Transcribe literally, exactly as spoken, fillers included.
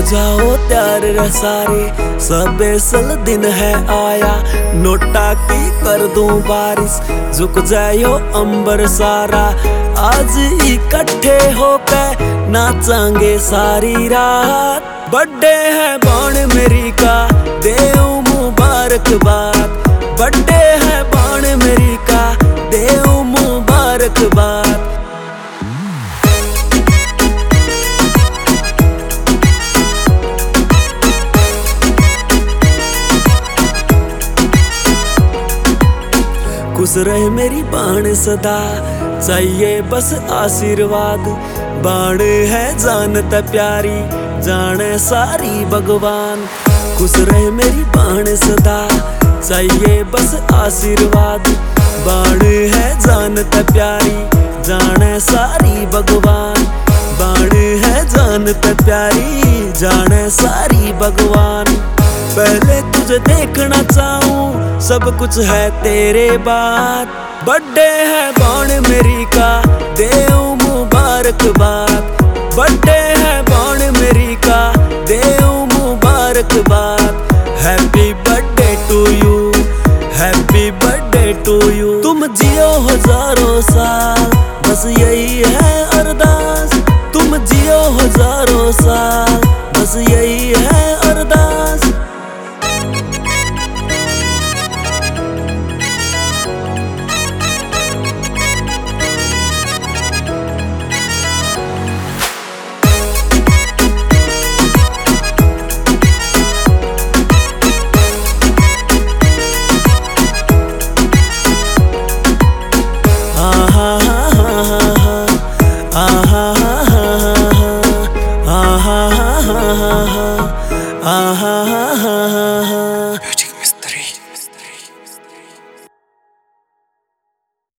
जाओ त्यार रे सारे, स्पेशल दिन है आया, नोटा की कर दूं बारिश, झुक जायो अंबर सारा। आज इकट्ठे होकर नाचांगे सारी रात, बर्थडे है बाण मेरी का, देव मुबारकबाद। बर्थडे है बाण मेरी का, देव मुबारकबाद। खुश रहे मेरी बाण सदा, चाहिए बस आशीर्वाद। बाण है जानता प्यारी, जाने सारी भगवान। खुश रहे मेरी बाण सदा, चाहिए बस आशीर्वाद। बाण है जानता प्यारी, जाने सारी भगवान। बाण है जानता प्यारी, जाने सारी भगवान। पहले तुझे देखना चाहूं, सब कुछ है तेरे बात। बर्थडे है बाण मेरी का, देव मुबारकबाद। बर्थडे है बाण मेरी का, देव मुबारकबाद। Happy birthday to you, happy birthday to you. तुम जियो हजारों साल, बस यही है अरदास। तुम जियो हजारों साल, बस यही है अरदास। Ah, ah, ah, ah, ah, ah, ah, ah.